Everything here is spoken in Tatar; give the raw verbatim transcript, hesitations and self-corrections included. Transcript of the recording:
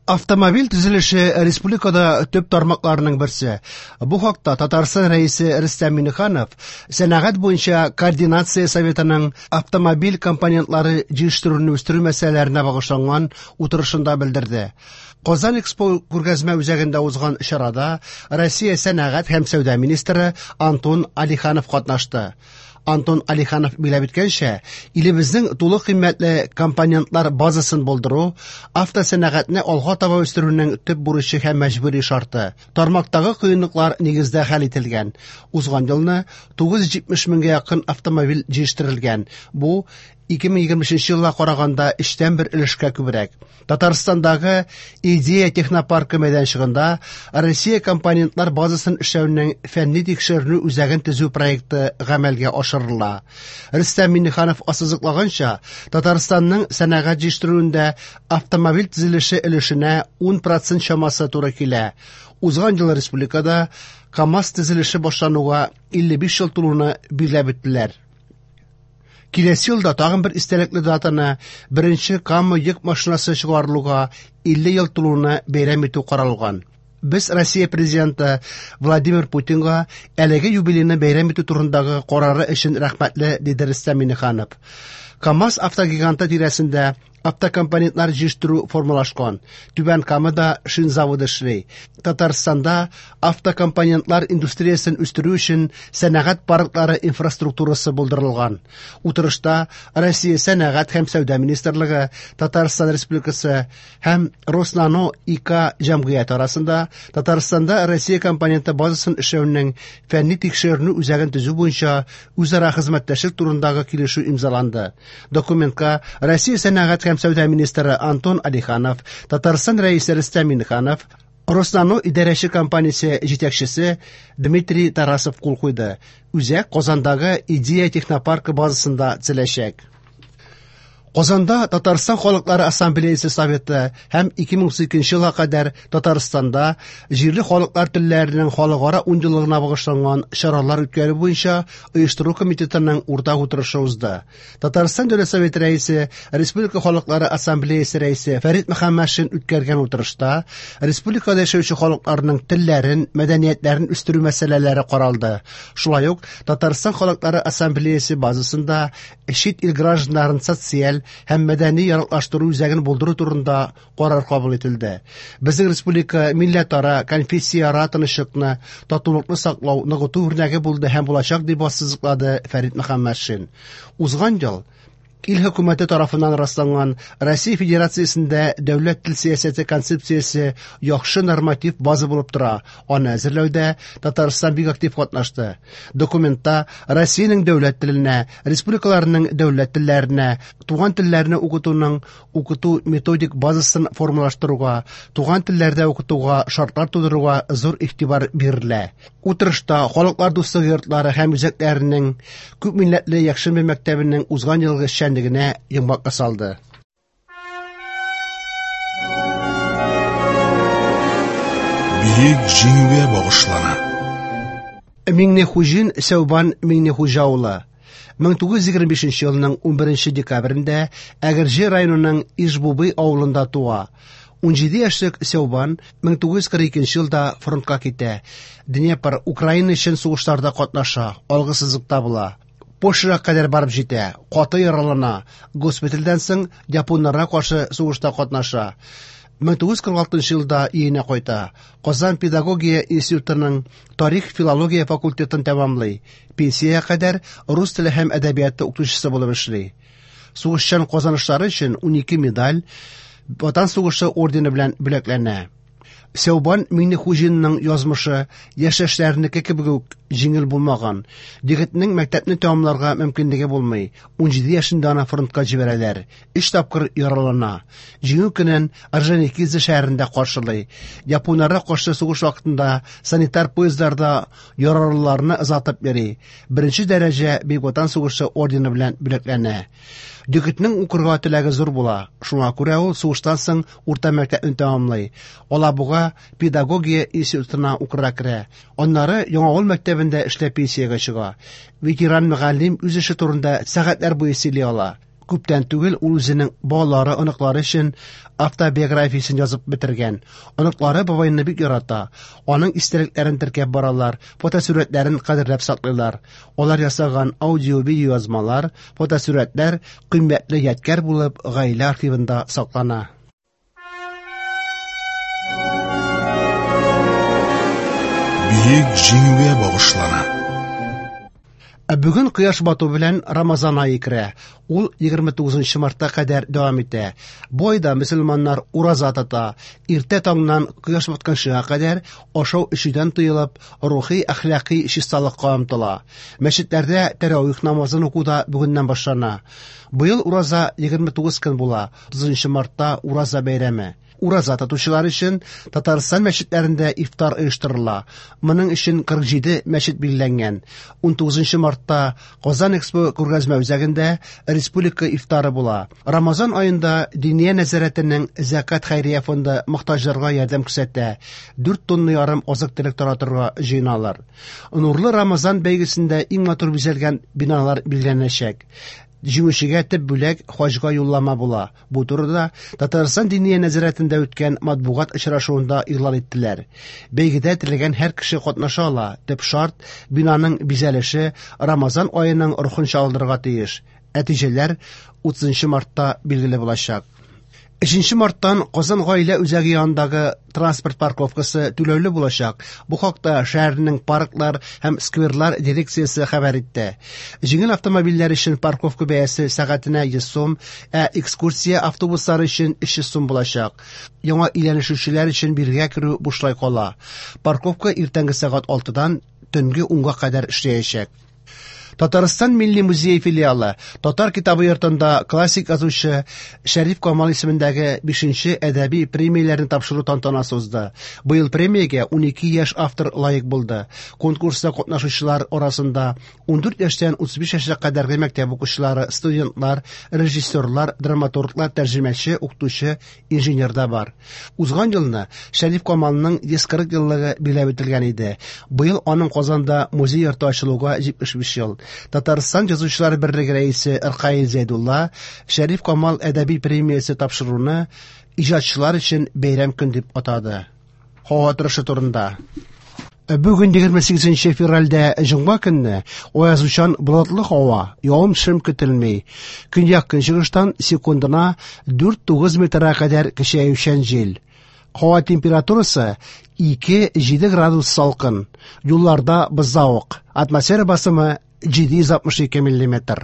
Автомобиль төзелеше республикада төп тармакларның берсе. Бу хакта Татарстан рәисе Рөстәм Миңнеханов сәнәгать буенча координация советының автомобиль компонентлары җыештыруны үстерү мәсьәләләренә багышланган утырышында белдерде. Казан Экспо күргәзмә үзәгендә узган чарада Россия сәнәгать һәм сәүдә министры Антон Алиханов катнашты. Антон Алиханов билеп иткәнчә, илебезнең тулы кыйммәтле компонентлар базасын булдыру автосәнәгатьне алга таба үстерүнең төп бурычы һәм мәҗбүри шарты. Тармактагы кыенлыклар нигездә хәл ителгән. Узган елны тугыз йөз җитмеш меңгә якын автомобиль җыештырылган. Бу ике мең егерме өченче елга караганда өчтән бер өлешкә күбрәк. Татарстандагы идея технопаркы мәйданчыгында Россия компонентлар базасын эшләүнең фәнни тикшеренү үзәген төзү проекты гамәлгә ашырыла. Рөстәм Миңнеханов ассызыклаганча, Татарстанның сәнәгать җыештыруында автомобиль төзелеше өлешенә ун процент чамасы туры килә. Узган ел республикада КАМАЗ төзелеше башлануга илле биш ел тулуны билгеләп үттеләр. Киләсе елда тагын бер истәлекле датаны беренче КАМА йөк машинасы чыгарылуга илле ел тулуны бәйрәм итү каралган. Без Россия президенты Владимир Путинга әлеге юбилейны бәйрәм итү турындагы карары өчен рәхмәтле, диде Рөстәм Миңнеханов. КАМАЗ автогиганты тирәсендә автокомпонентлар җыештыру формалашкан. Түбән Камада шин заводы эшли. Татарстанда автокомпонентлар индустриясын үстерү өчен сәнәгать парклары инфраструктурасы булдырылган. Утырышта Россия сәнәгать һәм сәүдә министрлыгы, Татарстан Республикасы һәм Роснано ИК җәмгыять арасында Татарстанда Россия компоненты базасын эшләүнең фәнни тикшеренү үзәген төзү буенча үзара хезмәттәшлек турындагы килешү имзаланды. Документка Россия сәнәгать һәм сәүдә министры Антон Алиханов, Татарстан рәисе Рөстәм Миңнеханов, Роснано идарәче компаниясе җитәкчесе Дмитрий Тарасов кул куйды. Үзәк Казандагы идея технопаркы базасында төзеләчәк. Казанда Татарстан Халыклары Ассамблеясе Советы һәм ике мең икенче елга кадәр Татарстанда җирле халыклар телләренең халыкара ундылыгына багышланган чаралар үткәрү буенча оештыру комитетының уртак утырышы узды. Татарстан Дәүләт Советы рәисе, Республика Халыклары Ассамблеясе рәисе Фәрит Мөхәммәтшин үткәргән утырышта республикада яшәүче халыкларның телләрен, мәдәниятләрен үстерү мәсьәләләре каралды. Шулай ук Татарстан Халыклары Ассамблеясе базасында чит ил гражданнарын социаль һәм мәдәни яраклаштыру үзәген булдыру турында карар кабул ителде. Безнең республика милләтара, конфессияара тынычлыкны, татулыкны саклау, ныгыту үрнәге булды һәм булачак, дип ассызыклады Фәрит Мөхәммәтшин. Узган ел ил хөкүмәте тарафыннан расланган Россия Федерациясендә дәүләт тел сиясәте концепциясе яхшы норматив база булып тора. Аны әзерләүдә Татарстан бик актив катнашты. Документта Россиянең дәүләт теленә, республикаларның дәүләт телләренә, туган телләрне укытуның укыту методик базасын формалаштыруга, туган телләрдә укытуга шартлар тудыруга зур игътибар бирелә. Утырышта халыклар дуслыгы йортлары һәм үзәкләренең күп милләтле Якшембе мәктәбенең узган елгы эшчәнлегенә йомгак ясалды. Бөек җиңүгә багышлана. Миңнехуҗин Сәүбан Миңнехуҗа улы мең тугыз йөз егерме бишенче елның унберенче декабрендә Әгерҗе районының Ижбубый авылында туа. ун җиде яшьлек Сәүбан мең тугыз йөз кырык икенче елда фронтка китә. Днепр, Украина өчен сугышларда катнаша, алгысызлыкта була. Польшага кадәр барып җитә, каты яралана. Госпитальдән соң японнарга каршы сугышта катнаша. мең тугыз йөз кырык алтынчы елда өенә кайта. Казан педагогия институтының тарих, филология факультетын тәмамлый. Пенсияга кадәр рус теле һәм әдәбияты укытучысы булып эшли. Сугышчан казанышлары өчен ун ике медаль, Ватан сугышы ордены белән бүләкләнә. Сәүбан Миңнехуҗинның язмышы яшәшләрнеке кебек үк җиңел булмаган. Егетнең мәктәпне тәмамларга мөмкинлеге булмый. ун җиде яшендә аны фронтка җибәрәләр. Өч тапкыр яралана. Җиңү көнен Орджоникидзе шәһәрендә каршылый. Японнарга каршы сугыш вакытында санитар поездларда яралыларны озатып йөри. Беренче дәрәҗә Бөек Ватан сугышы ордены белән бүләкләнә. Егетнең укырга теләге зур була. Шуңа күрә ул сугыштан соң урта мәктәпне тәмамлый. Алабуга педагогия институтына укырга керә. Аннары Яңавыл мәктәбендә эшләп пенсиягә чыга. Ветеран мөгаллим үз эше турында сәгатьләр буе сөйли ала. Күптән түгел ул үзенең балалары, оныклары өчен автобиографиясын язып бетергән. Оныклары бабайны бик ярата. Аның истәлекләрен теркәп баралар, фотосурәтләрен кадерләп саклыйлар. Алар ясаган аудио-видео язмалар, фотосурәтләр кыйммәтле ядкар булып гаилә архивында саклана. Бөек җиңүгә багышлана. Бүген кояш бату белән Рамазан ае керә. Ул егерме тугызынчы мартка кадәр дәвам итә. Бу айда мөселманнар ураза тота. Иртә таңнан кояш батканчыга кадәр ашау-эчүдән тыелып, рухи, әхлакый чисталыкка омтыла. Мәчетләрдә тәравих намазын укуда бүгеннән башлана. Быел ураза егерме тугыз көн була. утызынчы мартта ураза бәйрәме. Ураза тотучылар өчен Татарстан мәчетләрендә ифтар оештырыла. Моның өчен кырык җиде мәчет билгеләнгән. ун тугызынчы мартта Казан Экспо күргәзмә үзәгендә республика ифтары була. Рамазан аенда Диния нәзарәтенең Закат хәйрия фонды мохтаҗларга ярдәм күрсәтә. дүрт тонна ярым азык-төлек таратырга җыеналар. Нурлы Рамазан бәйгесендә иң матур бизәлгән биналар билгеләнәчәк. Җиңүчегә төп бүләк хаҗга юллама була. Бу турыда Татарстан Диния нәзарәтендә үткән матбугат очрашуында игълан иттеләр. Бәйгедә теләгән һәр кеше катнаша ала. Төп шарт бинаның бизәлеше Рамазан аеның рухын чагылдырырга тиеш. Нәтиҗәләр утызынчы мартта билгеле булачак. өченче марттан Казан гаилә үзәге янындагы транспорт парковкасы түләүле булачак. Бу хакта шәһәрнең парклар һәм скверлар дирекциясе хәбәр итте. Җиңел автомобильләр өчен парковка бәясе сәгатенә йөз сум, ә экскурсия автобуслары өчен өч йөз сум булачак. Яңа өйләнешүчеләр өчен биргә керү бушлай кала. Парковка иртәнге сәгать алтыдан төнге унга кадәр эшләячәк. Татарстан Милли музей филиалы Татар китабы йортында классик язучы Шәриф Камал исемендәге бишенче әдәби премияләрне тапшыру тантанасы узды. Быел премиягә ун ике яшь автор лаек булды. Конкурста катнашучылар арасында ун дүрт яшьтән утыз биш яшькә кадәрге мәктәп укучылары, студентлар, режиссерлар, драматурглар, тәрҗемәче, укытучы, инженер да бар. Узган елны Шәриф Камалның йөз кырык еллыгы биләп үтелгән иде. Быел аның Казанда музей йорты ачылуга җитмеш биш ел. Татарстан язучылар берлеге рәисе Иркаил Зәйдулла Шәриф Камал әдәби премиясе тапшыруны иҗатчылар өчен бәйрәм көн дип атады. Һава торышы турында. Бүген егерме сигезенче февральдә җомга көнне аязучан болытлы һава, явым-төшем көтелми. Көньяк көнчыгыштан секундына дүрт тугыз метрга кадәр көчәючән җил. Һава температурасы ике җиде градус салкын. Юлларда бозауык. Атмосфера басымы җиде йөз алтмыш ике миллиметр.